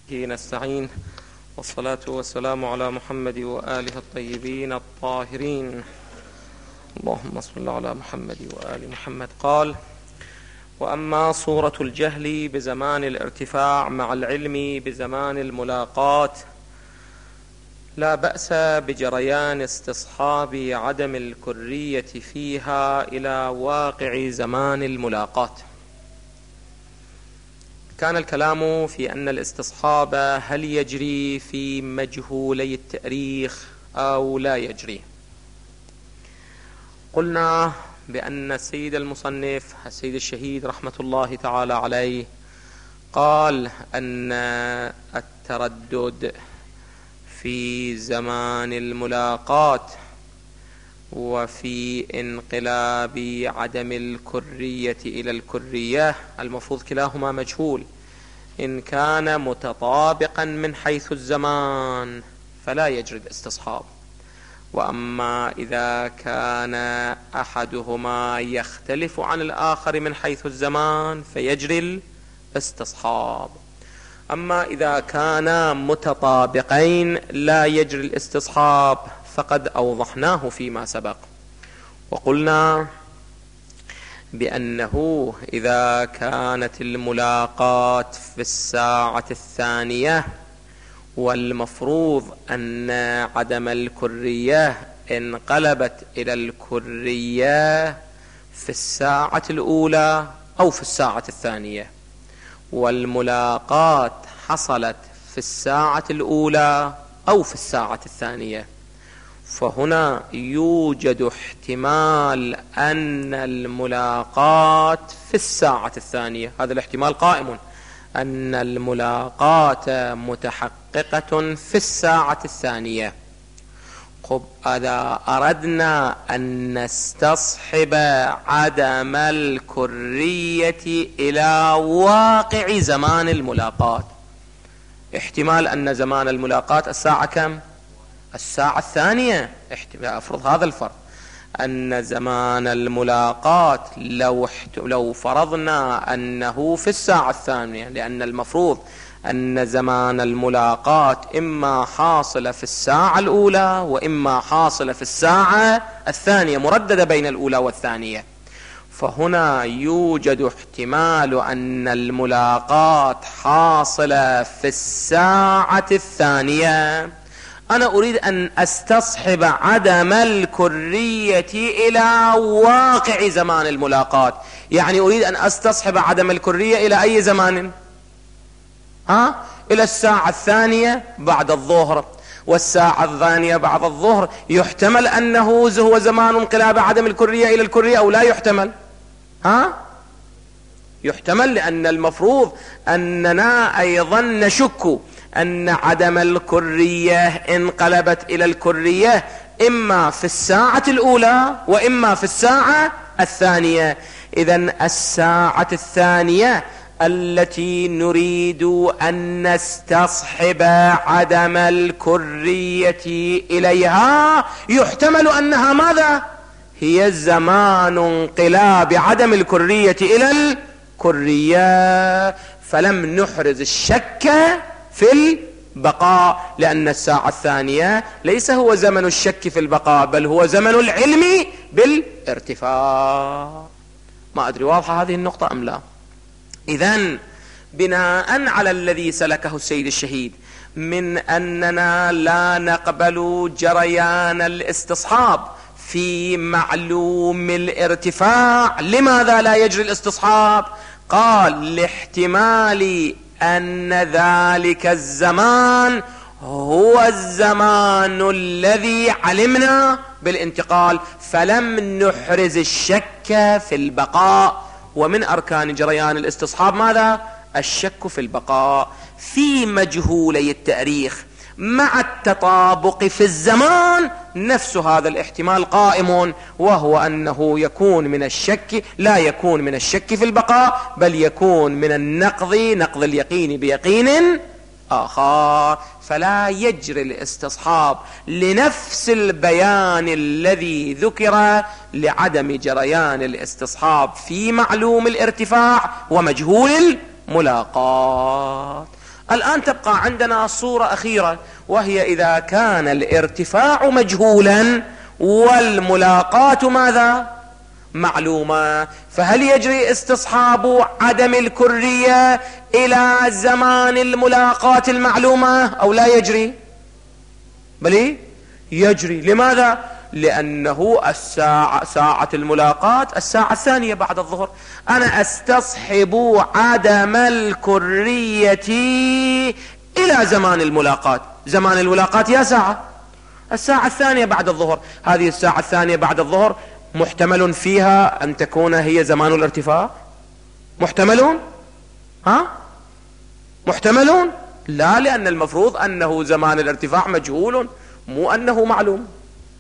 نستعين، والصلاة والسلام على محمد وآله الطيبين الطاهرين. اللهم صل على محمد وآل محمد. قال: وأما صورة الجهل بزمان الارتفاع مع العلم بزمان الملاقاة، لا بأس بجريان استصحاب عدم الكرية فيها إلى واقع زمان الملاقاة. كان الكلام في أن الاستصحاب هل يجري في مجهولي التاريخ أو لا يجري. قلنا بأن السيد المصنف السيد الشهيد رحمة الله تعالى عليه قال أن التردد في زمان الملاقاة وفي انقلاب عدم الكرية إلى الكرية المفروض كلاهما مجهول. إن كان متطابقا من حيث الزمان فلا يجري الاستصحاب، وأما إذا كان أحدهما يختلف عن الآخر من حيث الزمان فيجري الاستصحاب. أما إذا كانا متطابقين لا يجري الاستصحاب، فقد أوضحناه فيما سبق، وقلنا بأنه إذا كانت الملاقاة في الساعة الثانية والمفروض أن عدم الكرية انقلبت إلى الكرية في الساعة الأولى أو في الساعة الثانية، والملاقاة حصلت في الساعة الأولى أو في الساعة الثانية، فهنا يوجد احتمال أن الملاقاة في الساعة الثانية. هذا الاحتمال قائم، أن الملاقاة متحققة في الساعة الثانية. إذا أردنا أن نستصحب عدم الكرية إلى واقع زمان الملاقاة، احتمال أن زمان الملاقاة الساعة كم؟ الساعة الثانية. أفرض هذا الفرض أن زمان الملاقاة لو فرضنا أنه في الساعة الثانية، لأن المفروض أن زمان الملاقاة إما حاصل في الساعة الأولى وإما حاصل في الساعة الثانية، مرددة بين الأولى والثانية. فهنا يوجد احتمال أن الملاقاة حاصلة في الساعة الثانية. أنا أريد أن أستصحب عدم الكرية إلى واقع زمان الملاقاة، يعني أريد أن أستصحب عدم الكرية إلى أي زمان؟ إلى الساعة الثانية بعد الظهر، والساعة الثانية بعد الظهر يحتمل أنه هو زمان انقلاب عدم الكرية إلى الكرية أو لا يحتمل؟ يحتمل، لأن المفروض أننا أيضا نشك أن عدم الكرية انقلبت إلى الكرية إما في الساعة الأولى وإما في الساعة الثانية. إذن الساعة الثانية التي نريد أن نستصحب عدم الكرية إليها يحتمل أنها ماذا؟ هي زمان انقلاب عدم الكرية إلى الكرية، فلم نحرز الشك في البقاء، لأن الساعة الثانية ليس هو زمن الشك في البقاء، بل هو زمن العلم بالارتفاع. ما أدري واضحة هذه النقطة أم لا؟ إذن بناء على الذي سلكه السيد الشهيد من أننا لا نقبل جريان الاستصحاب في معلوم الارتفاع، لماذا لا يجري الاستصحاب؟ قال: لاحتمال أن ذلك الزمان هو الزمان الذي علمنا بالانتقال، فلم نحرز الشك في البقاء. ومن أركان جريان الاستصحاب ماذا؟ الشك في البقاء. في مجهولي التاريخ مع التطابق في الزمان نفس هذا الاحتمال قائم، وهو أنه يكون من الشك، لا يكون من الشك في البقاء، بل يكون من النقض، نقض اليقين بيقين آخر. فلا يجري الاستصحاب لنفس البيان الذي ذكر لعدم جريان الاستصحاب في معلوم الارتفاع ومجهول الملاقاة. الآن تبقى عندنا صورة أخيرة، وهي إذا كان الارتفاع مجهولا والملاقاة ماذا؟ معلومة، فهل يجري استصحاب عدم الكرية إلى زمان الملاقاة المعلومة أو لا يجري؟ بل يجري. لماذا؟ لأنه ساعة الملاقاة الساعة الثانية بعد الظهر. أنا استصحب عدم الكرية إلى زمان الملاقاة. زمان الملاقاة يا ساعة الساعة الثانية بعد الظهر. هذه الساعة الثانية بعد الظهر محتمل فيها أن تكون هي زمان الارتفاع؟ محتملون؟ محتملون؟ لا، لأن المفروض أنه زمان الارتفاع مجهول، مو أنه معلوم.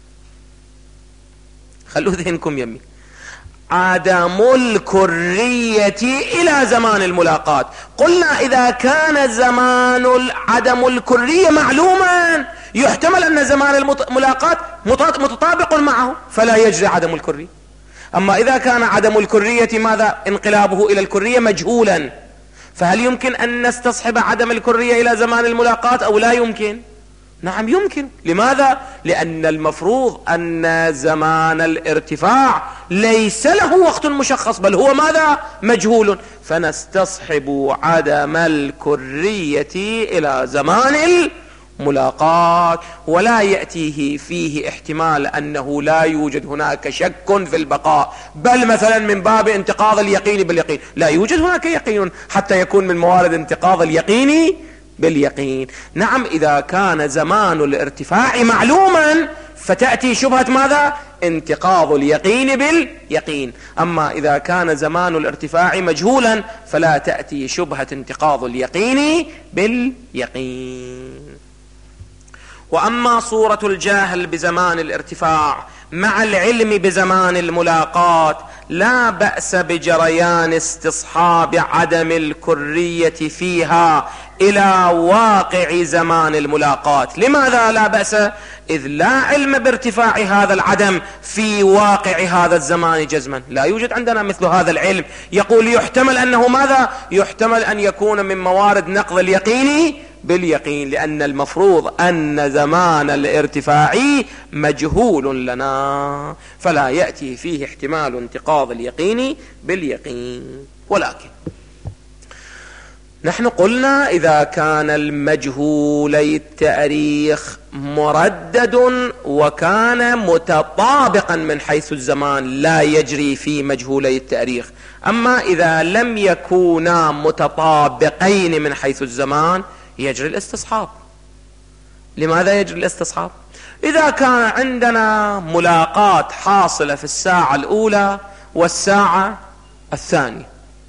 خلوا ذهنكم يمي. عدم الكرية إلى زمان الملاقاة. قلنا إذا كان زمان عدم الكرية معلوما يحتمل أن زمان الملاقاة متطابق معه، فلا يجري عدم الكرية. أما إذا كان عدم الكرية ماذا؟ انقلابه إلى الكرية مجهولا، فهل يمكن أن نستصحب عدم الكرية إلى زمان الملاقاة أو لا يمكن؟ نعم يمكن. لماذا؟ لأن المفروض أن زمان الارتفاع ليس له وقت مشخص، بل هو ماذا؟ مجهول، فنستصحب عدم الكرية إلى زمان الملاقاة، ولا يأتيه فيه احتمال أنه لا يوجد هناك شك في البقاء، بل مثلا من باب انتقاض اليقين باليقين. لا يوجد هناك يقين حتى يكون من موارد انتقاض اليقين باليقين. نعم، إذا كان زمان الارتفاع معلوما فتأتي شبهة ماذا؟ انتقاض اليقين باليقين. أما إذا كان زمان الارتفاع مجهولا فلا تأتي شبهة انتقاض اليقين باليقين. وأما صورة الجاهل بزمان الارتفاع مع العلم بزمان الملاقاة لا بأس بجريان استصحاب عدم الكرية فيها إلى واقع زمان الملاقاة. لماذا لا بأس؟ إذ لا علم بارتفاع هذا العدم في واقع هذا الزمان جزما. لا يوجد عندنا مثل هذا العلم يقول يحتمل أنه ماذا؟ يحتمل أن يكون من موارد نقض اليقين باليقين، لأن المفروض أن زمان الارتفاع مجهول لنا، فلا يأتي فيه احتمال انتقاض اليقين باليقين. ولكن نحن قلنا إذا كان المجهولي التاريخ مردد وكان متطابقا من حيث الزمان لا يجري في مجهولي التاريخ. أما إذا لم يكونا متطابقين من حيث الزمان يجري الاستصحاب. لماذا يجري الاستصحاب؟ إذا كان عندنا ملاقاة حاصلة في الساعة الأولى والساعة الثانية،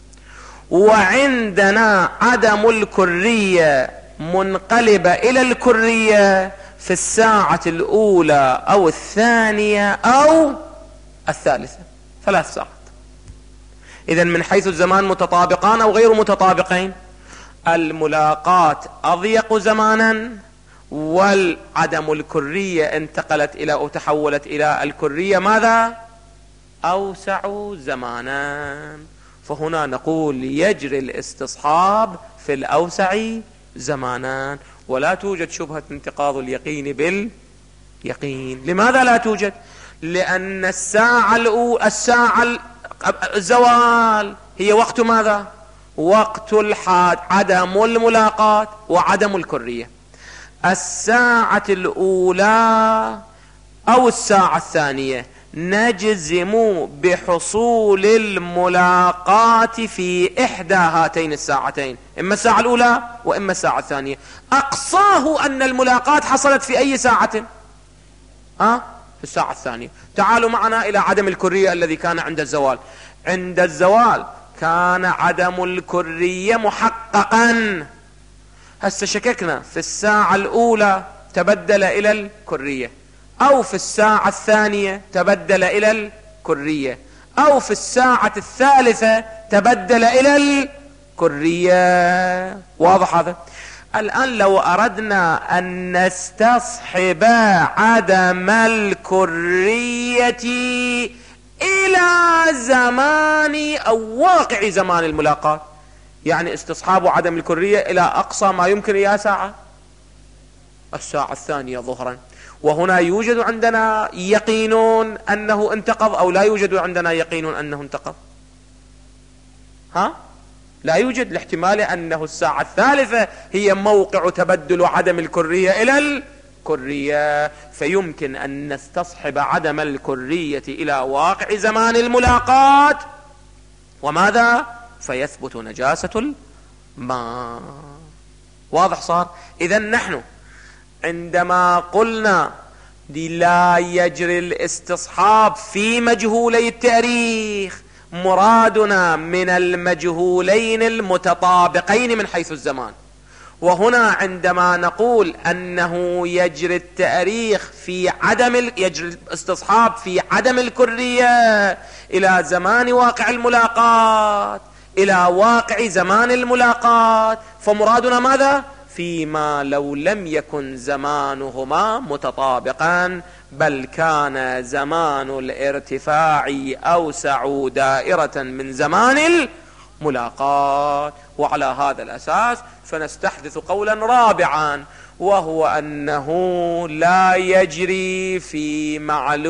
وعندنا عدم الكرية منقلبة إلى الكرية في الساعة الأولى أو الثانية أو الثالثة، 3 ساعات. إذن من حيث الزمان متطابقان أو غير متطابقين؟ الملاقاة أضيق زمانا، والعدم الكرية انتقلت إلى أو تحولت إلى الكرية ماذا؟ أوسع زمانا. فهنا نقول يجري الاستصحاب في الأوسع زمانا، ولا توجد شبهة انتقاض اليقين باليقين. لماذا لا توجد؟ لأن الساعة الزوال هي وقت ماذا؟ وقت عدم الملاقاة وعدم الكرية. الساعة الأولى أو الساعة الثانية نجزم بحصول الملاقاة في إحدى هاتين الساعتين، إما الساعة الأولى وإما الساعة الثانية. أقصاه أن الملاقاة حصلت في أي ساعة؟ في الساعة الثانية. تعالوا معنا إلى عدم الكرية الذي كان عند الزوال. عند الزوال كان عدم الكرية محققا. هسه شككنا في الساعة الأولى تبدل إلى الكرية، أو في الساعة الثانية تبدل إلى الكرية، أو في الساعة الثالثة تبدل إلى الكرية. واضح هذا؟ الآن لو أردنا أن نستصحب عدم الكرية إلى زمان أو واقع زمان الملاقاة، يعني استصحاب عدم الكرية إلى أقصى ما يمكن إياه ساعة، الساعة الثانية ظهرا. وهنا يوجد عندنا يقين أنه انتقض أو لا يوجد عندنا يقين أنه انتقض؟ لا يوجد، لاحتمال أنه الساعة الثالثة هي موقع تبدل عدم الكرية إلى الكرية، فيمكن أن نستصحب عدم الكرية إلى واقع زمان الملاقات، وماذا؟ فيثبت نجاسة الماء. واضح صار؟ إذن نحن عندما قلنا لا يجري الاستصحاب في مجهولي التاريخ، مرادنا من المجهولين المتطابقين من حيث الزمان. وهنا عندما نقول أنه يجري التاريخ في يجري الاستصحاب في عدم الكرية إلى زمان واقع الملاقات، إلى واقع زمان الملاقات، فمرادنا ماذا؟ فيما لو لم يكن زمانهما متطابقا، بل كان زمان الارتفاع أوسع دائرة من زمان الملاقات. وعلى هذا الأساس فنستحدث قولا رابعا، وهو أنه لا يجري في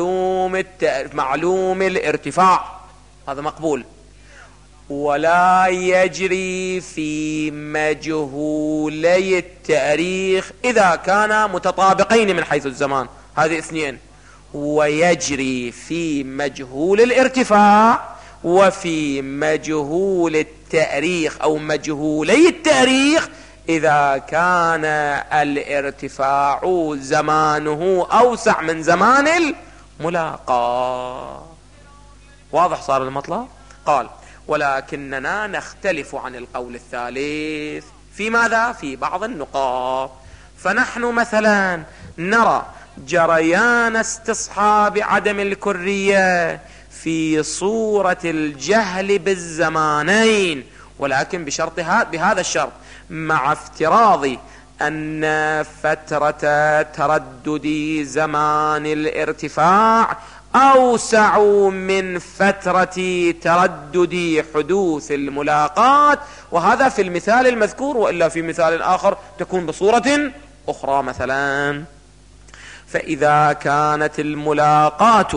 معلوم الارتفاع، هذا مقبول، ولا يجري في مجهولي التاريخ إذا كان متطابقين من حيث الزمان، هذه اثنين. ويجري في مجهول الارتفاع وفي مجهول التاريخ أو مجهولي التاريخ إذا كان الارتفاع زمانه أوسع من زمان الملاقاة. واضح صار المطلب؟ قال: ولكننا نختلف عن القول الثالث في ماذا؟ في بعض النقاط. فنحن مثلا نرى جريان استصحاب عدم الكرية في صورة الجهل بالزمانين، ولكن بهذا الشرط، مع افتراض أن فترة تردد زمان الارتفاع أوسع من فترة تردد حدوث الملاقات، وهذا في المثال المذكور، وإلا في مثال آخر تكون بصورة أخرى. مثلا فإذا كانت الملاقات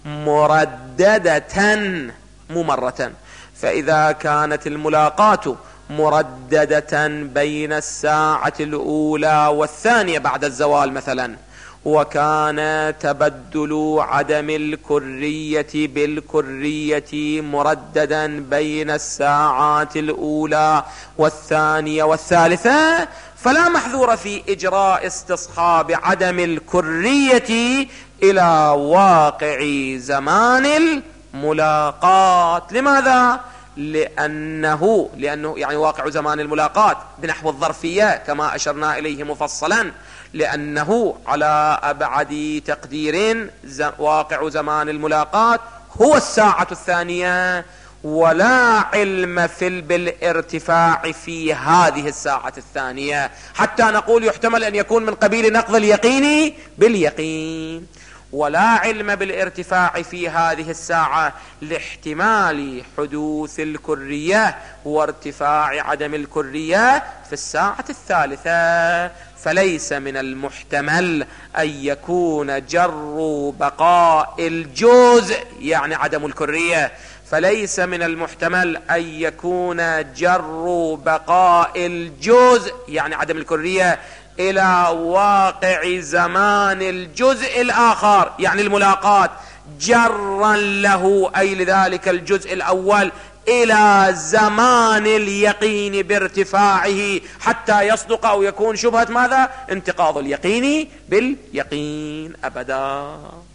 مرددة ممرة، فإذا كانت الملاقات مرددة بين الساعة الأولى والثانية بعد الزوال مثلا، وكان تبدل عدم الكرية بالكرية مرددا بين الساعات الأولى والثانية والثالثة، فلا محذور في إجراء استصحاب عدم الكرية إلى واقع زمان الملاقات. لماذا؟ لأنه يعني واقع زمان الملاقات بنحو الظرفية كما أشرنا إليه مفصلا، لأنه على أبعد تقدير واقع زمان الملاقات هو الساعة الثانية، ولا علم بالارتفاع في هذه الساعة الثانية، حتى نقول يحتمل أن يكون من قبيل نقض اليقين باليقين، ولا علم بالارتفاع في هذه الساعة لاحتمال حدوث الكرية وارتفاع عدم الكرية في الساعة الثالثة. فليس من المحتمل أن يكون جر بقاء الجزء يعني عدم الكرية، فليس من المحتمل أن يكون جر بقاء الجزء يعني عدم الكرية إلى واقع زمان الجزء الآخر يعني الملاقات جرا له، أي لذلك الجزء الأول، إلى زمان اليقين بارتفاعه حتى يصدق أو يكون شبهة ماذا؟ انتقاض اليقين باليقين أبدا.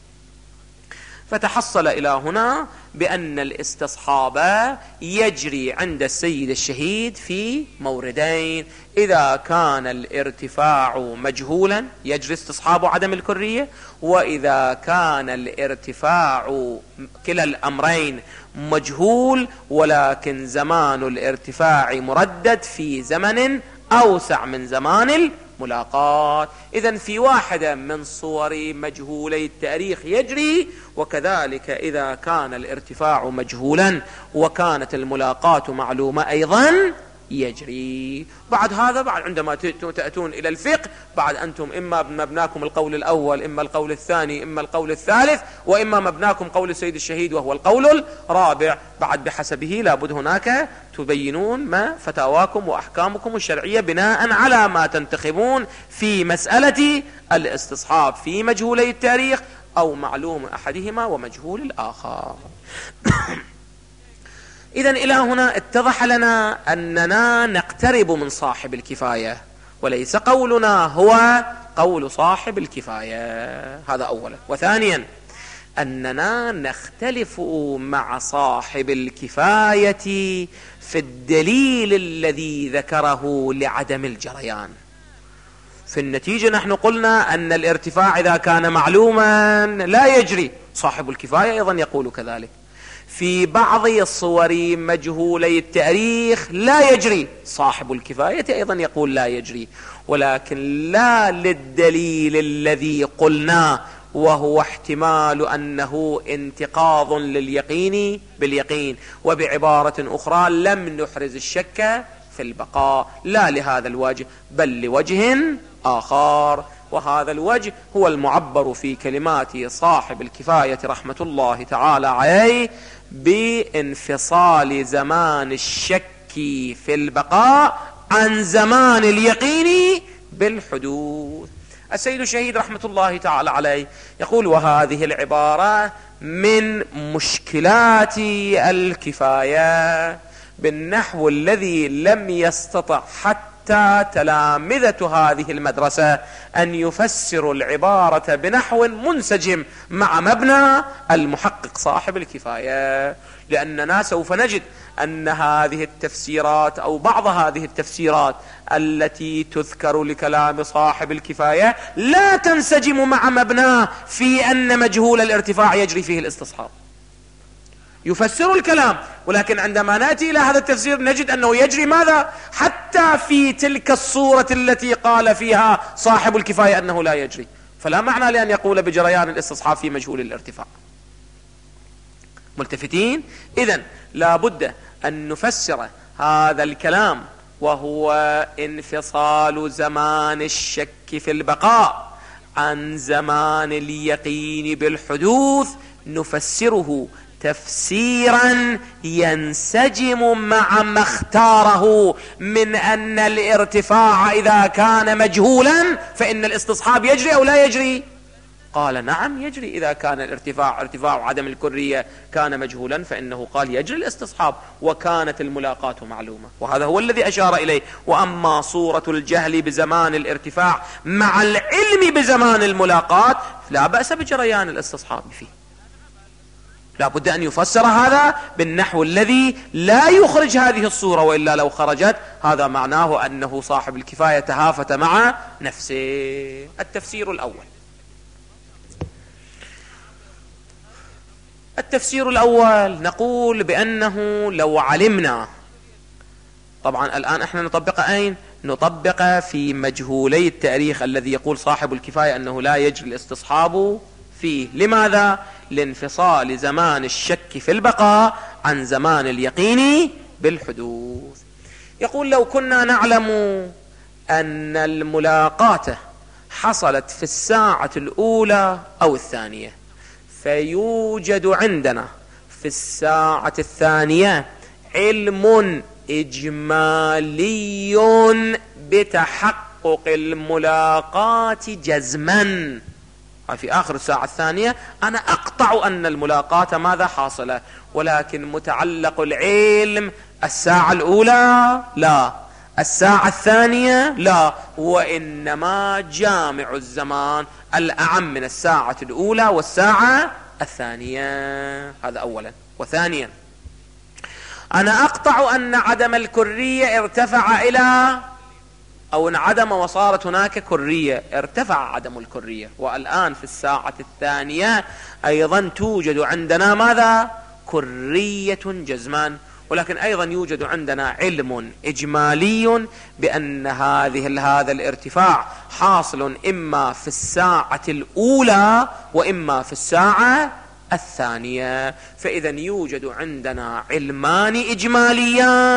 فتحصل إلى هنا بأن الاستصحاب يجري عند السيد الشهيد في موردين: إذا كان الارتفاع مجهولا يجري استصحاب عدم الكرية، وإذا كان الارتفاع كلا الأمرين مجهول ولكن زمان الارتفاع مردد في زمن أوسع من زمان الملاقات. إذن في واحدة من صور مجهولي التاريخ يجري، وكذلك إذا كان الارتفاع مجهولا وكانت الملاقات معلومة أيضا يجري. بعد هذا بعد عندما تأتون إلى الفقه بعد أنتم إما مبناكم القول الأول، إما القول الثاني، إما القول الثالث، وإما مبناكم قول السيد الشهيد وهو القول الرابع. بعد بحسبه لابد هناك تبينون ما فتاواكم وأحكامكم الشرعية بناء على ما تنتخبون في مسألة الاستصحاب في مجهولي التاريخ أو معلوم أحدهما ومجهول الآخر. إذن إلى هنا اتضح لنا أننا نقترب من صاحب الكفاية وليس قولنا هو قول صاحب الكفاية، هذا أولا. وثانيا أننا نختلف مع صاحب الكفاية في الدليل الذي ذكره لعدم الجريان. في النتيجة نحن قلنا أن الارتفاع إذا كان معلوما لا يجري، صاحب الكفاية أيضا يقول كذلك. في بعض الصور مجهولي التاريخ لا يجري، صاحب الكفاية أيضا يقول لا يجري، ولكن لا للدليل الذي قلناه وهو احتمال أنه انتقاض لليقين باليقين. وبعبارة أخرى لم نحرز الشك في البقاء، لا لهذا الوجه بل لوجه آخر، وهذا الوجه هو المعبر في كلمات صاحب الكفاية رحمة الله تعالى عليه بانفصال زمان الشك في البقاء عن زمان اليقين بالحدوث. السيد الشهيد رحمة الله تعالى عليه يقول: وهذه العبارة من مشكلات الكفاية بالنحو الذي لم يستطع حتى تلامذة هذه المدرسة أن يفسروا العبارة بنحو منسجم مع مبنى المحقق صاحب الكفاية، لأننا سوف نجد أن هذه التفسيرات أو بعض هذه التفسيرات التي تذكر لكلام صاحب الكفاية لا تنسجم مع مبناه في أن مجهول الارتفاع يجري فيه الاستصحاب. يفسر الكلام، ولكن عندما نأتي إلى هذا التفسير نجد أنه يجري ماذا؟ حتى في تلك الصورة التي قال فيها صاحب الكفاية أنه لا يجري، فلا معنى لأن يقول بجريان الاستصحاب في مجهول الارتفاع. ملتفتين؟ إذن لا بد أن نفسر هذا الكلام وهو انفصال زمان الشك في البقاء عن زمان اليقين بالحدوث، نفسره تفسيرا ينسجم مع ما اختاره من أن الارتفاع إذا كان مجهولا فإن الاستصحاب يجري أو لا يجري؟ قال نعم يجري. إذا كان الارتفاع ارتفاع عدم الكرية كان مجهولا فإنه قال يجري الاستصحاب وكانت الملاقاة معلومة، وهذا هو الذي أشار إليه. وأما صورة الجهل بزمان الارتفاع مع العلم بزمان الملاقاة لا بأس بجريان الاستصحاب فيه. لا بد أن يفسر هذا بالنحو الذي لا يخرج هذه الصورة، وإلا لو خرجت هذا معناه أنه صاحب الكفاية تهافت مع نفسه. التفسير الأول، التفسير الأول نقول بأنه لو علمنا، طبعا الآن احنا نطبق أين؟ نطبق في مجهولي التاريخ الذي يقول صاحب الكفاية أنه لا يجري الاستصحاب فيه. لماذا؟ لانفصال زمان الشك في البقاء عن زمان اليقين بالحدوث. يقول لو كنا نعلم أن الملاقاة حصلت في الساعة الأولى أو الثانية، فيوجد عندنا في الساعة الثانية علم إجمالي بتحقق الملاقاة جزما، في آخر الساعة الثانية أنا أقطع أن الملاقاة ماذا حاصلة، ولكن متعلق العلم الساعة الأولى لا، الساعة الثانية لا، وإنما جامع الزمان الأعم من الساعة الأولى والساعة الثانية. هذا أولا. وثانيا أنا أقطع أن عدم الكرية ارتفع إلى أو انعدم وصارت هناك كرية، ارتفع عدم الكرية، والآن في الساعة الثانية أيضا توجد عندنا ماذا؟ كرية جزمان، ولكن أيضا يوجد عندنا علم إجمالي بأن هذا الارتفاع حاصل إما في الساعة الأولى وإما في الساعة الثانية. فإذا يوجد عندنا علمان إجماليان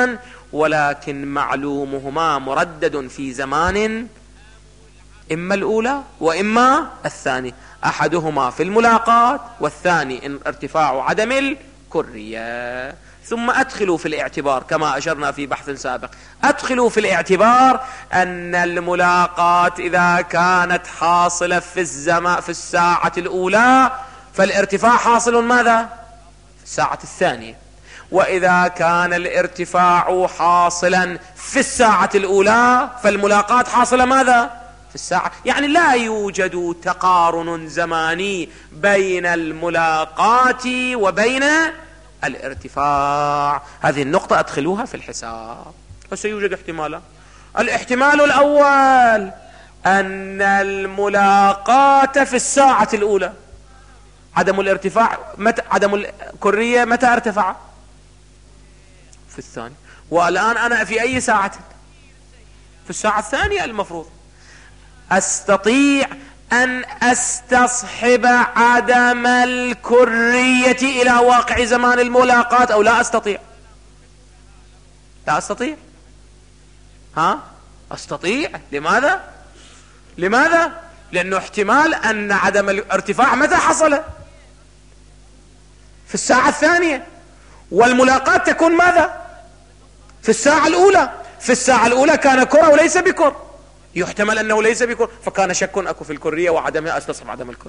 ولكن معلومهما مردد في زمان إما الأولى وإما الثاني، أحدهما في الملاقات والثاني إن ارتفاع عدم الكرية. ثم أدخلوا في الاعتبار كما أشرنا في بحث سابق، أدخلوا في الاعتبار أن الملاقات إذا كانت حاصلة في الساعة الأولى فالارتفاع حاصل ماذا؟ في الساعة الثانية. وإذا كان الارتفاع حاصلا في الساعة الأولى فالملاقات حاصلة ماذا؟ في الساعة. يعني لا يوجد تقارن زماني بين الملاقات وبين الارتفاع. هذه النقطة أدخلوها في الحساب. وسيوجد احتمالا. الاحتمال الأول أن الملاقات في الساعة الأولى عدم الارتفاع عدم الكرية متى ارتفع؟ في الثاني. والآن أنا في أي ساعة؟ في الساعة الثانية. المفروض أستطيع أن أستصحب عدم الكرية إلى واقع زمان الملاقات أو لا أستطيع؟ لا أستطيع. أستطيع. لماذا؟ لأنه احتمال أن عدم الارتفاع متى حصل؟ في الساعة الثانية، والملاقات تكون ماذا؟ في الساعة الأولى. في الساعة الأولى كان كرة وليس بكر، يحتمل أنه ليس بكر، فكان شك أكو في الكرية وعدمها، أستصحب عدم الكرية.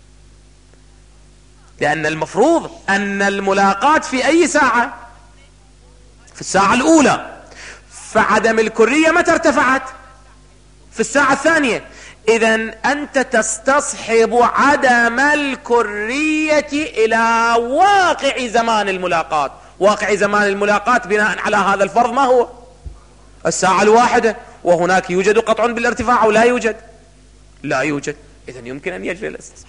لأن المفروض أن الملاقات في أي ساعة؟ في الساعة الأولى. فعدم الكرية متى ارتفعت؟ في الساعة الثانية. إذن أنت تستصحب عدم الكرية إلى واقع زمان الملاقات. واقع زمان الملاقات بناء على هذا الفرض ما هو؟ الساعة الواحدة. وهناك يوجد قطع بالارتفاع أو لا يوجد؟ لا يوجد. إذن يمكن أن يجري الاستصحاب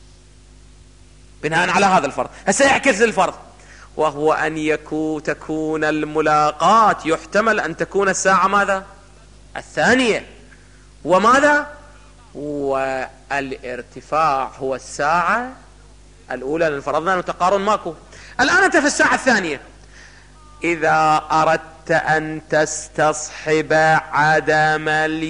بناء على هذا الفرض. هسه يعكس الفرض، وهو أن تكون الملاقات يحتمل أن تكون الساعة ماذا؟ الثانية. وماذا؟ والارتفاع هو الساعة الأولى، لأن فرضنا أنه تقارن ماكو. الآن أنت في الساعة الثانية، إذا أردت أن تستصحب عدم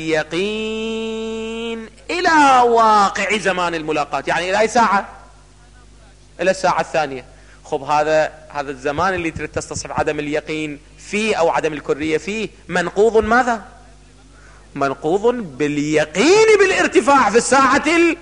اليقين إلى واقع زمان الملاقات، يعني إلى أي ساعة؟ إلى الساعة الثانية. خب هذا الزمان اللي تريد تستصحب عدم اليقين فيه أو عدم الكرية فيه منقوض ماذا؟ منقوض باليقين بالارتفاع في الساعة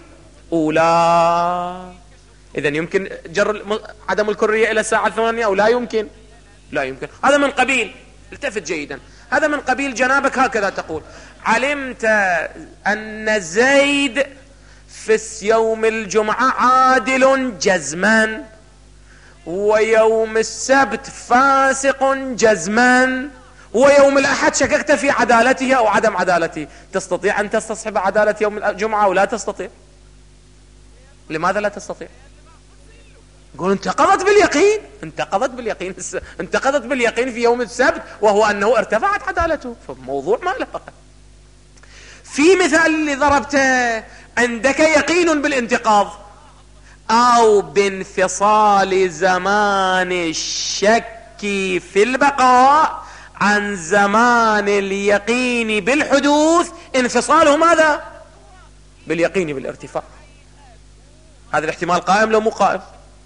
الأولى. إذن يمكن جر عدم الكرية إلى الساعة الثانية أو لا يمكن؟ لا يمكن. هذا من قبيل، التفت جيدا، هذا من قبيل جنابك هكذا تقول: علمت أن زيد في يوم الجمعة عادل جزما، ويوم السبت فاسق جزما، ويوم الأحد شككت في عدالته أو عدم عدالته. تستطيع أن تستصحب عدالة يوم الجمعة أو لا تستطيع؟ لماذا لا تستطيع؟ يقول انتقضت باليقين. انتقضت باليقين في يوم السبت، وهو أنه ارتفعت عدالته. فموضوع ما له. في مثال اللي ضربته، عندك يقين بالانتقاض أو بانفصال زمان الشك في البقاء عن زمان اليقين بالحدوث، انفصاله ماذا؟ باليقين بالارتفاع. هذا الاحتمال قائم لو مو قائم؟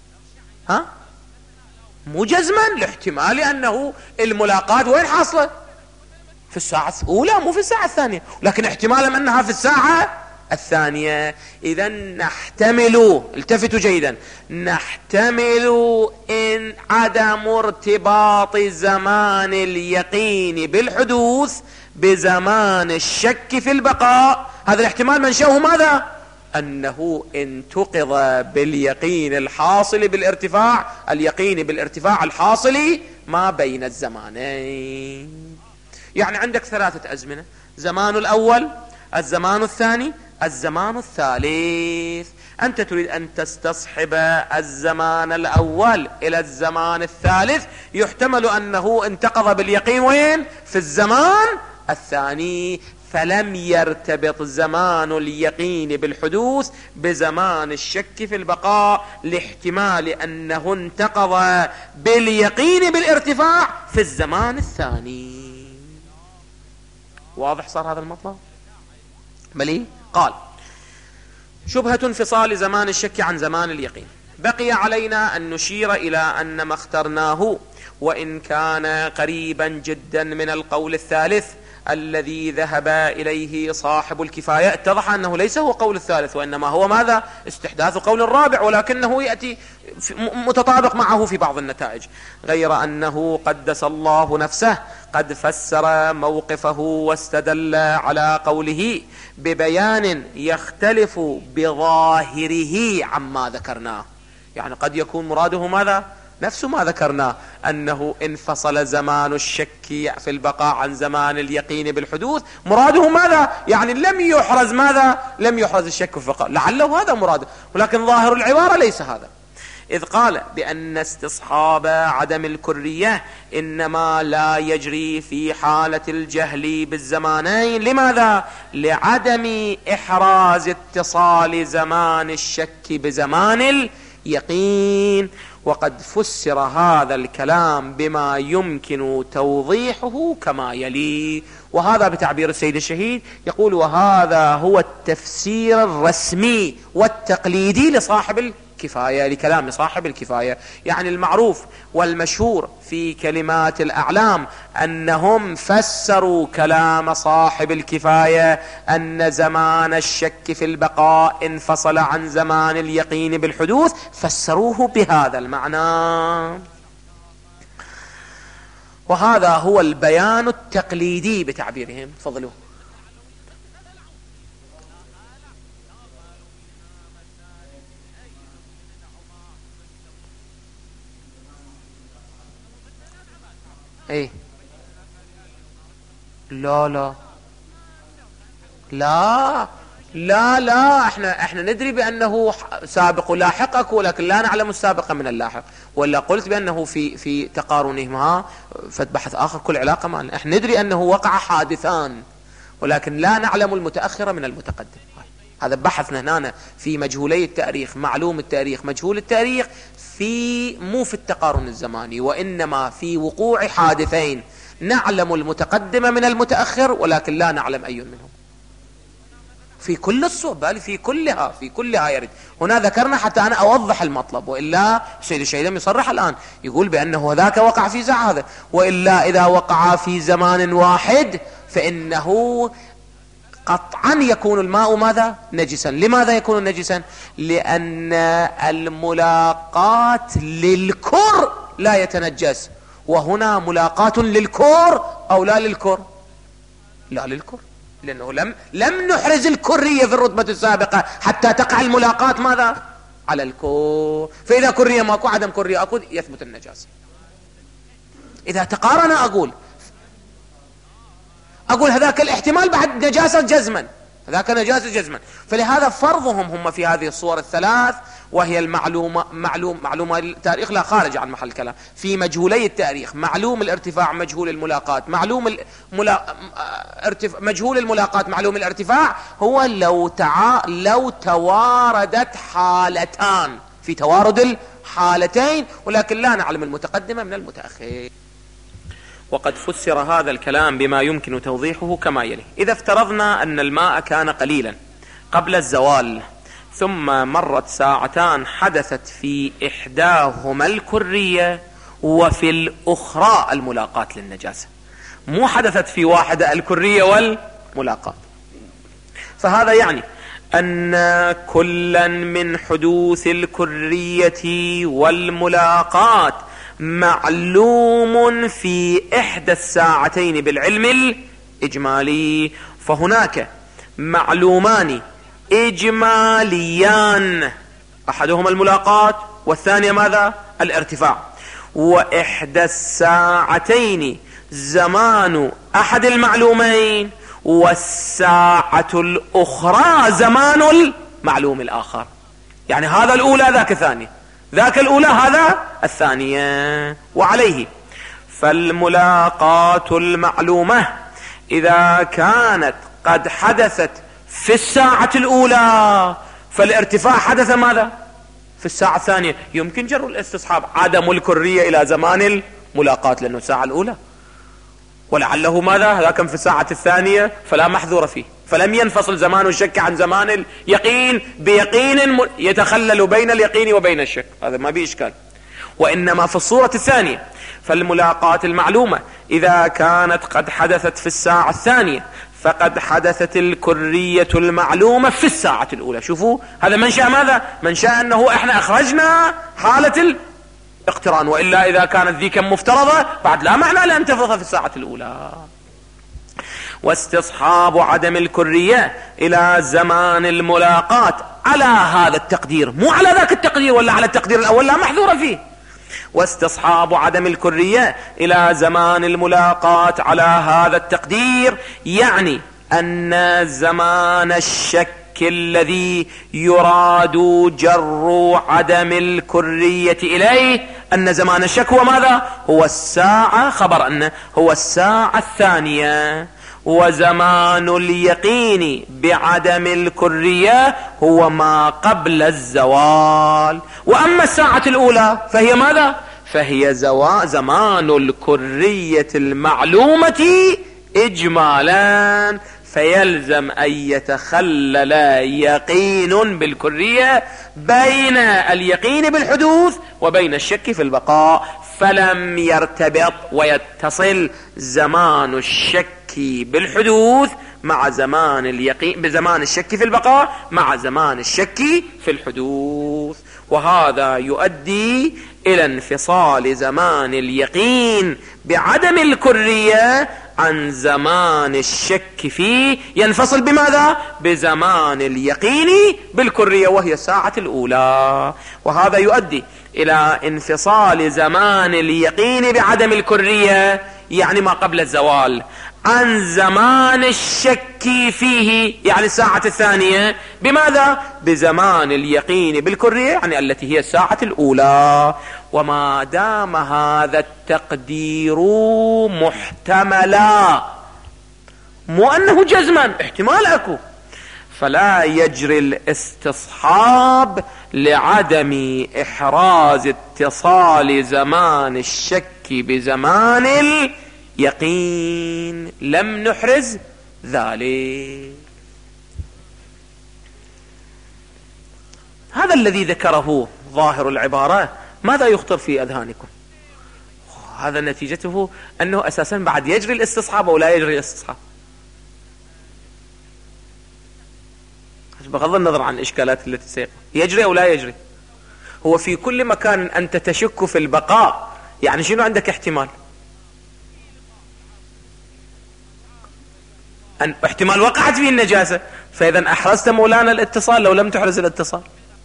مو جزما، الاحتمال لأنه الملاقات وين حاصلة؟ في الساعة الأولى مو في الساعة الثانية، لكن احتمالا أنها في الساعة الثانية. إذا نحتمل، التفتوا جيدا، نحتمل إن عدم ارتباط زمان اليقين بالحدوث بزمان الشك في البقاء. هذا الاحتمال منشأه ماذا؟ أنه انتقض باليقين الحاصل بالارتفاع، اليقين بالارتفاع الحاصل ما بين الزمانين. يعني عندك ثلاثة أزمنة: زمان الأول، الزمان الثاني، الزمان الثالث. أنت تريد أن تستصحب الزمان الأول إلى الزمان الثالث، يحتمل أنه انتقض باليقين وين؟ في الزمان الثاني، فلم يرتبط زمان اليقين بالحدوث بزمان الشك في البقاء، لاحتمال أنه انتقض باليقين بالارتفاع في الزمان الثاني. واضح صار هذا المطلب؟ بلي قال: شبهة انفصال زمان الشك عن زمان اليقين. بقي علينا أن نشير إلى أن ما اخترناه وإن كان قريبا جدا من القول الثالث الذي ذهب إليه صاحب الكفاية، اتضح أنه ليس هو قول الثالث، وإنما هو ماذا؟ استحداث قول الرابع، ولكنه يأتي متطابق معه في بعض النتائج، غير أنه قدس الله نفسه قد فسر موقفه واستدل على قوله ببيان يختلف بظاهره عما ذكرناه. يعني قد يكون مراده ماذا؟ نفس ما ذكرناه، أنه انفصل زمان الشك في البقاء عن زمان اليقين بالحدوث. مراده ماذا؟ يعني لم يحرز ماذا؟ لم يحرز الشك في البقاء، لعله هذا مراده، ولكن ظاهر العبارة ليس هذا، إذ قال بأن استصحاب عدم الكرية إنما لا يجري في حالة الجهل بالزمانين. لماذا؟ لعدم إحراز اتصال زمان الشك بزمان اليقين. وقد فسر هذا الكلام بما يمكن توضيحه كما يلي، وهذا بتعبير السيد الشهيد يقول: وهذا هو التفسير الرسمي والتقليدي لصاحب الكفاية، لكلام صاحب الكفاية. يعني المعروف والمشهور في كلمات الأعلام أنهم فسروا كلام صاحب الكفاية أن زمان الشك في البقاء انفصل عن زمان اليقين بالحدوث، فسروه بهذا المعنى، وهذا هو البيان التقليدي بتعبيرهم. تفضلوا. ايه لا لا لا لا لا احنا ندري بانه سابق ولاحق اكو، لكن لا نعلم السابق من اللاحق، ولا قلت بانه في تقارنهما فبحث اخر كل علاقه معنا. احنا ندري انه وقع حادثان، ولكن لا نعلم المتاخر من المتقدم. هذا بحثنا هنا في مجهولي التاريخ، معلوم التاريخ مجهول التاريخ، مو في التقارن الزماني، وإنما في وقوع حادثين نعلم المتقدم من المتأخر، ولكن لا نعلم أي منهم في كل الصور، بل في كلها يرد. هنا ذكرنا حتى أنا أوضح المطلب، وإلا السيد الشهيد يصرح الآن يقول بأنه ذاك وقع في ساعة هذا، وإلا إذا وقع في زمان واحد فإنه قطعا يكون الماء ماذا؟ نجسا. لماذا يكون نجسا؟ لأن الملاقات للكر لا يتنجس، وهنا ملاقات للكر أو لا للكر؟ لا للكر، لأنه لم نحرز الكرية في الرتبة السابقة حتى تقع الملاقات ماذا؟ على الكر. فإذا كرية ماكو، عدم كرية أكو، يثبت النجاسة. إذا تقارن أقول هذاك الاحتمال بعد نجاسة جزما، هذاك نجاسة جزما. فلهذا فرضهم هم في هذه الصور الثلاث، وهي معلومة التاريخ لا خارج عن محل الكلام، في مجهولي التاريخ: معلوم الارتفاع مجهول الملاقات، مجهول الملاقات معلوم الارتفاع. هو لو تواردت حالتان، في توارد الحالتين، ولكن لا نعلم المتقدم من المتأخر. وقد فسر هذا الكلام بما يمكن توضيحه كما يلي: إذا افترضنا أن الماء كان قليلا قبل الزوال، ثم مرت ساعتان حدثت في إحداهما الكرية وفي الأخرى الملاقات للنجاسة، مو حدثت في واحدة الكرية والملاقات، فهذا يعني أن كلا من حدوث الكرية والملاقات معلوم في إحدى الساعتين بالعلم الإجمالي. فهناك معلومان إجماليان، أحدهما الملاقات والثانية ماذا؟ الارتفاع. وإحدى الساعتين زمان أحد المعلومين، والساعة الأخرى زمان المعلوم الآخر. يعني هذا الأولى ذاك الثاني، ذاك الأولى هذا الثانية. وعليه فالملاقات المعلومة إذا كانت قد حدثت في الساعة الأولى، فالارتفاع حدث ماذا؟ في الساعة الثانية. يمكن جر الاستصحاب عدم الكرية إلى زمان الملاقات، لأنه الساعة الأولى ولعله ماذا؟ هذا كان في الساعة الثانية فلا محذور فيه، فلم ينفصل زمان الشك عن زمان اليقين بيقين يتخلل بين اليقين وبين الشك، هذا ما به إشكال. وإنما في الصورة الثانية فالملاقاة المعلومة إذا كانت قد حدثت في الساعة الثانية فقد حدثت الكرية المعلومة في الساعة الأولى. شوفوا هذا منشأ ماذا؟ منشأ أنه إحنا أخرجنا حالة الاقتران، وإلا إذا كانت ذيك مفترضة بعد لا معنى لأن تفرضها في الساعة الأولى. واستصحاب عدم الكرية إلى زمان الملاقاة على هذا التقدير، مو على ذاك التقدير ولا على التقدير الأول لا محذور فيه. واستصحاب عدم الكرية إلى زمان الملاقاة على هذا التقدير يعني أن زمان الشك الذي يراد جر عدم الكرية إليه، أن زمان الشك هو ماذا؟ هو الساعة، خبر أنه هو الساعة الثانية. وزمان اليقين بعدم الكرية هو ما قبل الزوال. وأما الساعة الأولى فهي ماذا؟ فهي زمان الكرية المعلومة إجمالا، فيلزم أن يتخلل يقين بالكرية بين اليقين بالحدوث وبين الشك في البقاء، فلم يرتبط ويتصل زمان الشك بالحدوث مع زمان اليقين بزمان الشك في البقاء مع زمان الشك في الحدوث. وهذا يؤدي إلى انفصال زمان اليقين بعدم الكرية عن زمان الشك فيه، ينفصل بماذا؟ بزمان اليقين بالكرية وهي الساعة الأولى. وهذا يؤدي إلى انفصال زمان اليقين بعدم الكرية يعني ما قبل الزوال عن زمان الشك فيه يعني الساعة الثانية بماذا؟ بزمان اليقين بالكرية يعني التي هي الساعة الأولى. وما دام هذا التقدير محتملا، مو أنه جزما، احتمال أكو، فلا يجري الاستصحاب لعدم إحراز اتصال زمان الشك بزمان اليقين، لم نحرز ذلك. هذا الذي ذكره ظاهر العبارة ماذا يخطر في أذهانكم؟ هذا نتيجته أنه أساسا بعد يجري الاستصحاب أو لا يجري الاستصحاب، بغض النظر عن الإشكالات التي سيقع، يجري أو لا يجري. هو في كل مكان أنت تشك في البقاء يعني شنو عندك احتمال؟ أن احتمال وقعت فيه النجاسة، فإذا أحرزت مولانا الاتصال لو لم تحرز الاتصال.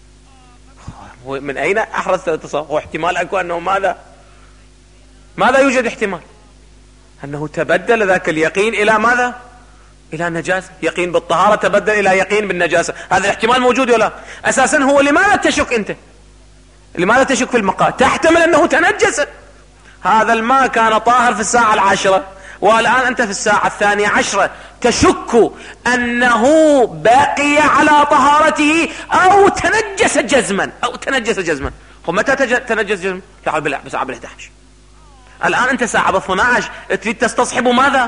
من أين أحرزت الاتصال؟ هو احتمال أكو أنه ماذا يوجد احتمال؟ أنه تبدل ذاك اليقين إلى ماذا؟ إلى نجاسة. يقين بالطهارة تبدل إلى يقين بالنجاسة، هذا الاحتمال موجود ولا؟ أساسا هو لماذا تشك أنت؟ لماذا تشك في الماء؟ تحتمل أنه تنجس، هذا الماء كان طاهر في الساعة 10 والآن أنت في الساعة 12 تشك أنه باقي على طهارته أو تنجس جزما هو متى تنجس جزما؟ لا بساعة 11. الآن أنت ساعة 12 تريد تستصحب ماذا؟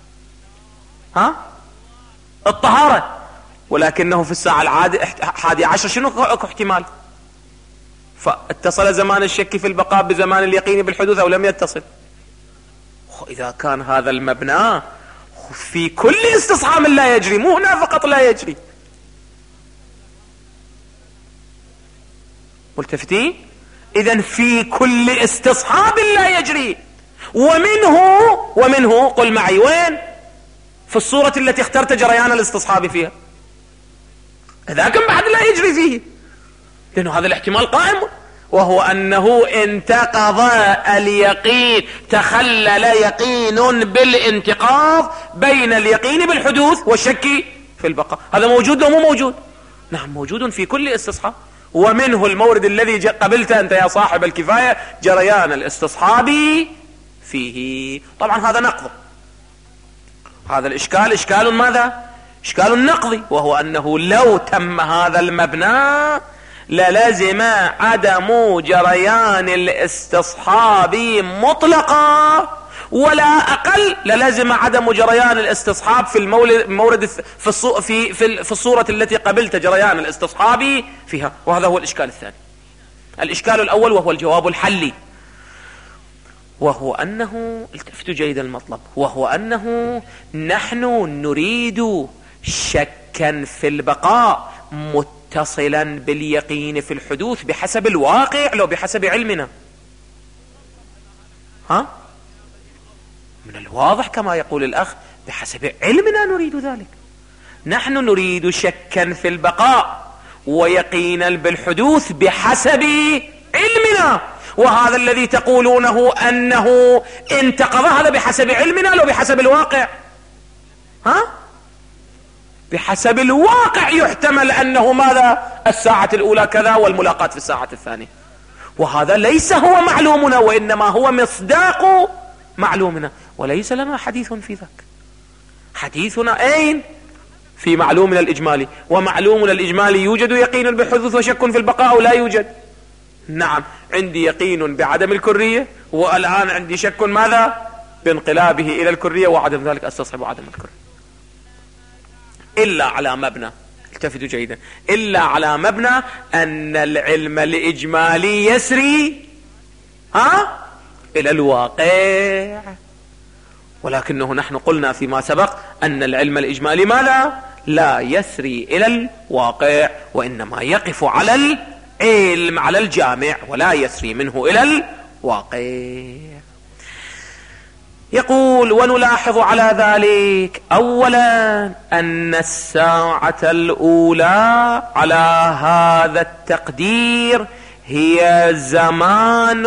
الطهارة، ولكنه في الساعة 11 شنو اكو احتمال؟ فاتصل زمان الشك في البقاء بزمان اليقين بالحدوث أو لم يتصل؟ إذا كان هذا المبنى في كل استصحاب لا يجري، مو هنا فقط لا يجري. ملتفتين؟ إذن في كل استصحاب لا يجري، ومنه قل معي وين؟ في الصورة التي اخترت جريان الاستصحاب فيها، إذا كان بعد لا يجري فيه، لأنه هذا الاحتمال قائم، وهو أنه انتقض اليقين، تخلل يقين بالانتقاض بين اليقين بالحدوث والشك في البقاء. هذا موجود أو مو موجود؟ نعم موجود في كل استصحاب، ومنه المورد الذي قبلت أنت يا صاحب الكفاية جريان الاستصحاب فيه. طبعا هذا نقض، هذا الإشكال إشكال ماذا؟ إشكال نقضي، وهو أنه لو تم هذا المبنى للزم عدم جريان الاستصحاب مطلقا، ولا أقل للزم عدم جريان الاستصحاب في المورد في الصورة التي قبلت جريان الاستصحاب فيها. وهذا هو الإشكال الثاني. الإشكال الأول وهو الجواب الحلي، وهو أنه، التفتوا جيدا المطلب، وهو أنه نحن نريد شكا في البقاء متصلا باليقين في الحدوث بحسب الواقع لو بحسب علمنا. من الواضح كما يقول الأخ بحسب علمنا نريد ذلك. نحن نريد شكا في البقاء ويقينا بالحدوث بحسب علمنا، وهذا الذي تقولونه أنه انتقض هذا بحسب علمنا لو بحسب الواقع. بحسب الواقع يحتمل أنه ماذا؟ الساعة الأولى كذا والملاقات في الساعة الثانية، وهذا ليس هو معلومنا وإنما هو مصداق معلومنا، وليس لنا حديث في ذاك. حديثنا أين؟ في معلومنا الإجمالي، ومعلومنا الإجمالي يوجد يقين بالحدوث وشك في البقاء أو لا يوجد؟ نعم، عندي يقين بعدم الكرية، والآن عندي شك ماذا؟ بانقلابه إلى الكرية، وعدم ذلك استصحب عدم الكرية. إلا على مبنى، التفتوا جيدا، إلا على مبنى أن العلم الإجمالي يسري إلى الواقع، ولكنه نحن قلنا فيما سبق أن العلم الإجمالي ماذا؟ لا يسري إلى الواقع، وإنما يقف على العلم، على الجامع، ولا يسري منه إلى الواقع. يقول: ونلاحظ على ذلك أولا أن الساعة الأولى على هذا التقدير هي زمان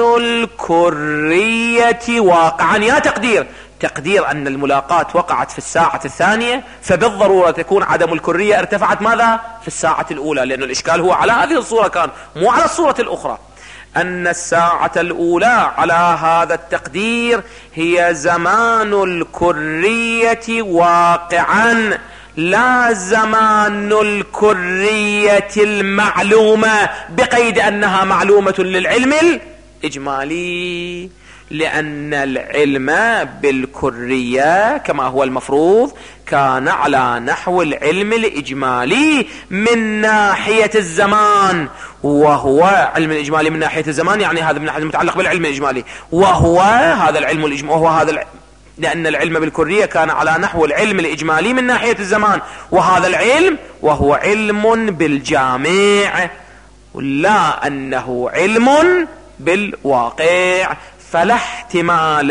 الكرية واقعا. يا تقدير أن الملاقات وقعت في الساعة الثانية، فبالضرورة تكون عدم الكرية ارتفعت ماذا؟ في الساعة الأولى، لأن الإشكال هو على هذه الصورة كان، مو على الصورة الأخرى. أن الساعة الأولى على هذا التقدير هي زمان الكرية واقعا، لا زمان الكرية المعلومة، بقيد أنها معلومة للعلم الإجمالي، لأن العلم بالكرية كما هو المفروض كان على نحو العلم الإجمالي من ناحية الزمان، وهو علم الإجمالي من ناحية الزمان، يعني هذا من ناحية متعلق بالعلم الإجمالي، وهو هذا العلم الإجمالي، وهو هذا لأن العلم بالكرية كان على نحو العلم الإجمالي من ناحية الزمان، وهذا العلم وهو علم بالجامع، لا أنه علم بالواقع، فلا احتمال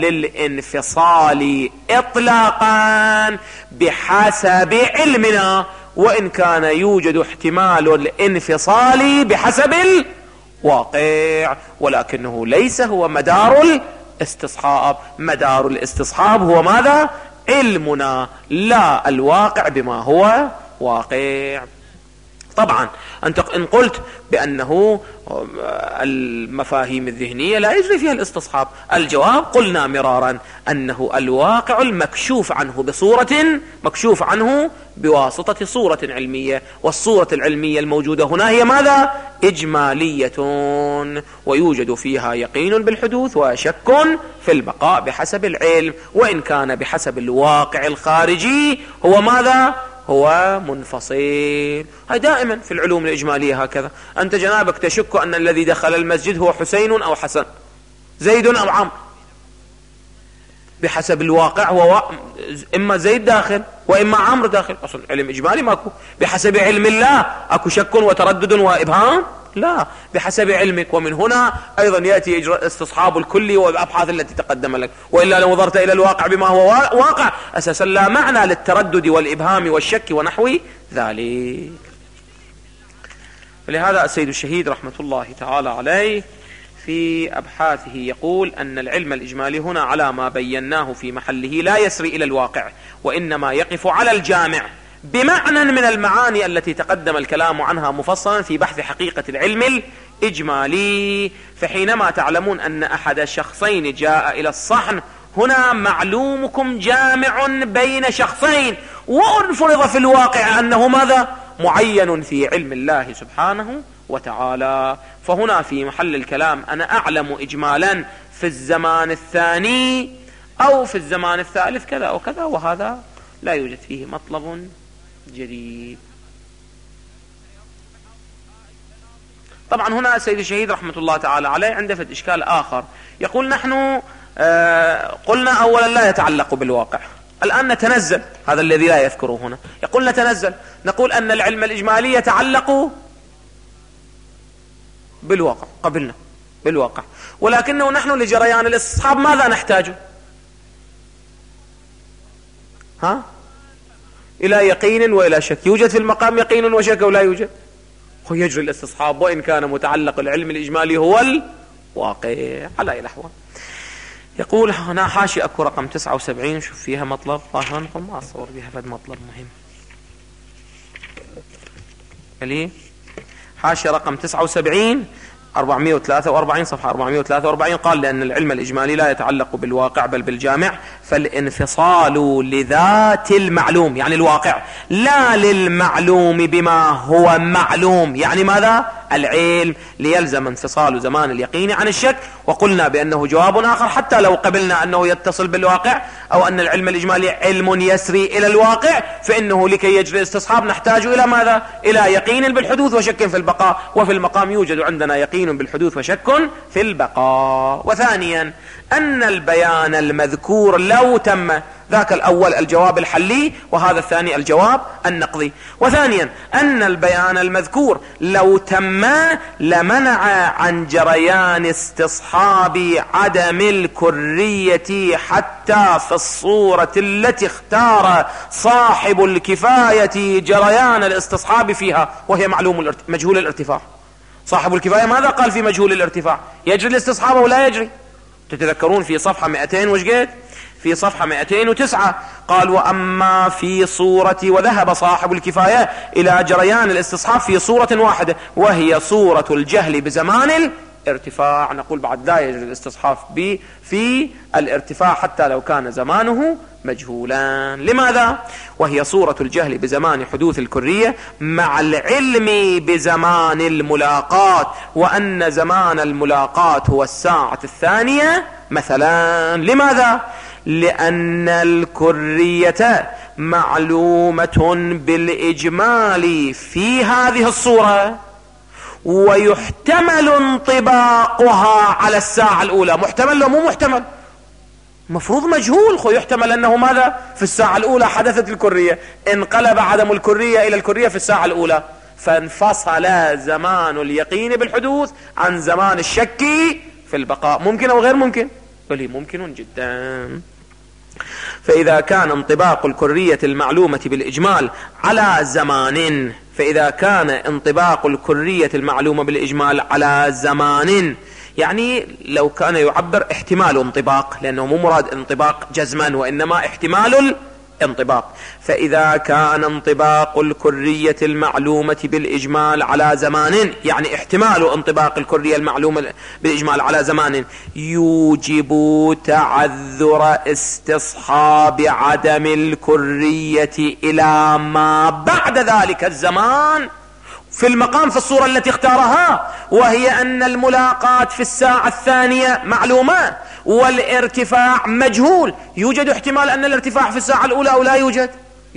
للانفصال إطلاقا بحسب علمنا، وإن كان يوجد احتمال الانفصال بحسب الواقع، ولكنه ليس هو مدار الاستصحاب. مدار الاستصحاب هو ماذا؟ علمنا، لا الواقع بما هو واقع. طبعا أنت إن قلت بأنه المفاهيم الذهنية لا يجري فيها الاستصحاب، الجواب قلنا مرارا أنه الواقع المكشوف عنه بصورة مكشوف عنه بواسطة صورة علمية، والصورة العلمية الموجودة هنا هي ماذا؟ إجمالية، ويوجد فيها يقين بالحدوث وشك في البقاء بحسب العلم، وإن كان بحسب الواقع الخارجي هو ماذا؟ هو منفصل. هاي دائما في العلوم الإجمالية هكذا. أنت جنابك تشك أن الذي دخل المسجد هو حسين أو حسن، زيد أو عمرو، بحسب الواقع هو إما زيد داخل وإما عمرو داخل. أصلا علم إجمالي ماكو. بحسب علم الله أكو شك وتردد وإبهام؟ لا، بحسب علمك. ومن هنا أيضا يأتي استصحاب الكلي والأبحاث التي تقدم لك، وإلا لو نظرت إلى الواقع بما هو واقع أساسا لا معنى للتردد والإبهام والشك ونحو ذلك. فلهذا السيد الشهيد رحمة الله تعالى عليه في أبحاثه يقول أن العلم الإجمالي هنا على ما بيناه في محله لا يسري إلى الواقع، وإنما يقف على الجامع بمعنى من المعاني التي تقدم الكلام عنها مفصلا في بحث حقيقة العلم الإجمالي. فحينما تعلمون أن أحد الشخصين جاء إلى الصحن، هنا معلومكم جامع بين شخصين، وانفرض في الواقع أنه ماذا؟ معين في علم الله سبحانه وتعالى. فهنا في محل الكلام أنا أعلم إجمالا في الزمان الثاني أو في الزمان الثالث كذا أو كذا، وهذا لا يوجد فيه مطلب جديد. طبعا هنا سيد الشهيد رحمة الله تعالى عليه عنده في إشكال آخر، يقول نحن قلنا أولا لا يتعلق بالواقع، الآن نتنزل، هذا الذي لا يذكره هنا، يقول نتنزل، نقول أن العلم الإجمالي يتعلق بالواقع، قبلنا بالواقع، ولكنه نحن لجريان الاستصحاب ماذا نحتاج؟ إلى يقين وإلى شك. يوجد في المقام يقين وشك ولا يوجد؟ هو يجري الاستصحاب وإن كان متعلق العلم الإجمالي هو الواقع على أي الأحوال. يقول هنا حاشية أكو رقم 79، شوف فيها مطلب ما أصور بها فد مطلب مهم. اللي حاشية رقم 79 443 صفحة 443، قال لأن العلم الإجمالي لا يتعلق بالواقع بل بالجامع، فالانفصال لذات المعلوم يعني الواقع لا للمعلوم بما هو معلوم، يعني ماذا؟ العلم، ليلزم انفصال زمان اليقين عن الشك. وقلنا بأنه جواب آخر، حتى لو قبلنا أنه يتصل بالواقع أو أن العلم الإجمالي علم يسري إلى الواقع، فإنه لكي يجري استصحاب نحتاج إلى ماذا؟ إلى يقين بالحدوث وشك في البقاء، وفي المقام يوجد عندنا يقين بالحدوث وشك في البقاء. وثانيا أن البيان المذكور لو تم، ذاك الأول الجواب الحلي وهذا الثاني الجواب النقضي. وثانيا أن البيان المذكور لو تم لمنع عن جريان استصحاب عدم الكرية حتى في الصورة التي اختار صاحب الكفاية جريان الاستصحاب فيها، وهي مجهول الارتفاع. صاحب الكفاية ماذا قال في مجهول الارتفاع؟ يجري الاستصحاب ولا يجري؟ تتذكرون في صفحة 200 وش قلت؟ في صفحة 209 قال وأما في صورة، وذهب صاحب الكفاية إلى جريان الاستصحاب في صورة واحدة وهي صورة الجهل بزمان الارتفاع. نقول بعد لا يجري الاستصحاب في الارتفاع حتى لو كان زمانه مجهولا. لماذا؟ وهي صورة الجهل بزمان حدوث الكرية مع العلم بزمان الملاقات، وأن زمان الملاقات هو الساعة الثانية مثلا. لماذا؟ لأن الكرية معلومة بالإجمال في هذه الصورة، ويحتمل انطباقها على الساعة الأولى. محتمل لو مو محتمل؟ مفروض مجهول. يحتمل أنه ماذا؟ في الساعة الأولى حدثت الكرية، انقلب عدم الكرية إلى الكرية في الساعة الأولى، فانفصل زمان اليقين بالحدوث عن زمان الشك في البقاء. ممكن أو غير ممكن؟ بل ممكن جدا. فإذا كان انطباق الكرية المعلومة بالإجمال على زمان، فإذا كان انطباق الكرية المعلومة بالإجمال على زمان، يعني لو كان يعبر احتمال انطباق، لأنه مو مراد انطباق جزما وإنما احتمال انطباق. فإذا كان انطباق الكرية المعلومة بالإجمال على زمان، يعني احتمال انطباق الكرية المعلومة بالإجمال على زمان، يوجب تعذر استصحاب عدم الكرية إلى ما بعد ذلك الزمان في المقام في الصورة التي اختارها، وهي أن الملاقات في الساعة الثانية معلومة والارتفاع مجهول. يوجد احتمال أن الارتفاع في الساعة الأولى أو لا يوجد؟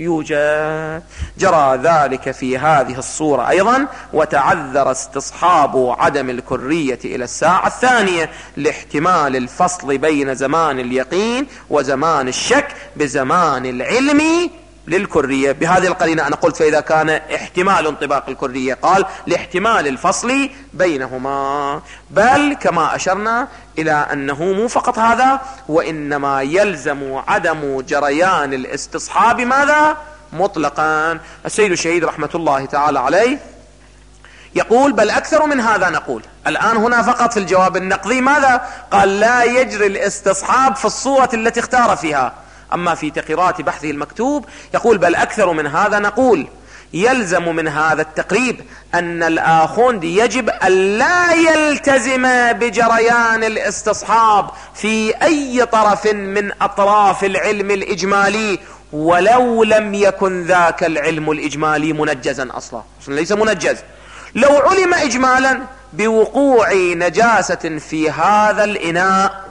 يوجد. جرى ذلك في هذه الصورة أيضا، وتعذر استصحاب عدم الكرية إلى الساعة الثانية لاحتمال الفصل بين زمان اليقين وزمان الشك بزمان العلم للكرية. بهذه القرينة أنا قلت فإذا كان احتمال انطباق الكرية، قال لاحتمال الفصل بينهما. بل كما أشرنا إلى أنه مو فقط هذا، وإنما يلزم عدم جريان الاستصحاب ماذا؟ مطلقا. السيد الشهيد رحمة الله تعالى عليه يقول بل أكثر من هذا نقول. الآن هنا فقط في الجواب النقضي ماذا؟ قال لا يجري الاستصحاب في الصورة التي اختار فيها. أما في تقريرات بحثه المكتوب يقول بل أكثر من هذا نقول يلزم من هذا التقريب أن الآخوند يجب أن لا يلتزم بجريان الاستصحاب في أي طرف من أطراف العلم الإجمالي، ولو لم يكن ذاك العلم الإجمالي منجزا أصلا، ليس منجز. لو علم إجمالا بوقوع نجاسة في هذا الإناء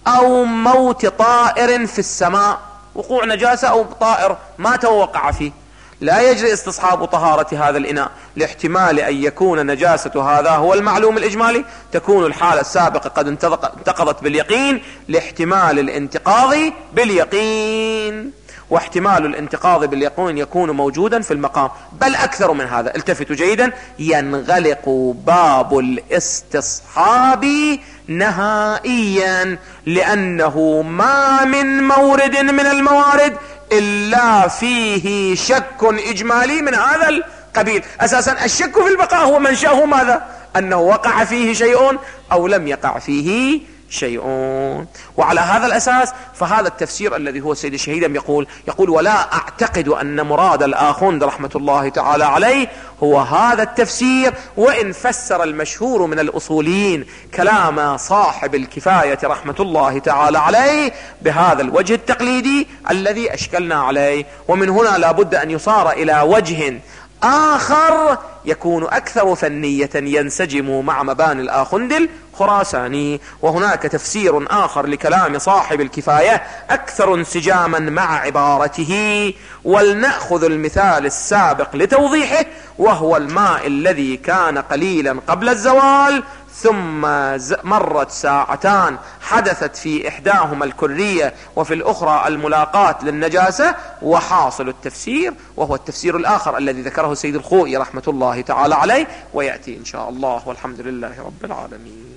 أو موت طائر في السماء، وقوع نجاسة أو طائر مات ووقع فيه، لا يجري استصحاب طهارة هذا الإناء لاحتمال أن يكون نجاسة هذا هو المعلوم الإجمالي، تكون الحالة السابقة قد انتقضت باليقين لاحتمال الانتقاض باليقين، واحتمال الانتقاض باليقين يكون موجودا في المقام. بل أكثر من هذا، التفتوا جيدا، ينغلق باب الاستصحاب نهائيا، لأنه ما من مورد من الموارد إلا فيه شك إجمالي من هذا القبيل. أساسا الشك في البقاء هو منشأه ماذا؟ أنه وقع فيه شيء أو لم يقع فيه شيء. وعلى هذا الأساس فهذا التفسير الذي هو السيد الشهيدم يقول ولا أعتقد أن مراد الآخوند رحمة الله تعالى عليه هو هذا التفسير، وإن فسر المشهور من الأصوليين كلام صاحب الكفاية رحمة الله تعالى عليه بهذا الوجه التقليدي الذي أشكلنا عليه. ومن هنا لا بد أن يصار إلى وجه آخر يكون أكثر فنية ينسجم مع مباني الآخوند الخراساني. وهناك تفسير آخر لكلام صاحب الكفاية أكثر انسجاما مع عبارته، ولنأخذ المثال السابق لتوضيحه، وهو الماء الذي كان قليلا قبل الزوال ثم مرت ساعتان حدثت في إحداهما الكرية وفي الأخرى الملاقاة للنجاسة، وحاصل التفسير وهو التفسير الآخر الذي ذكره السيد الخوئي رحمة الله تعالى عليه، ويأتي إن شاء الله، والحمد لله رب العالمين.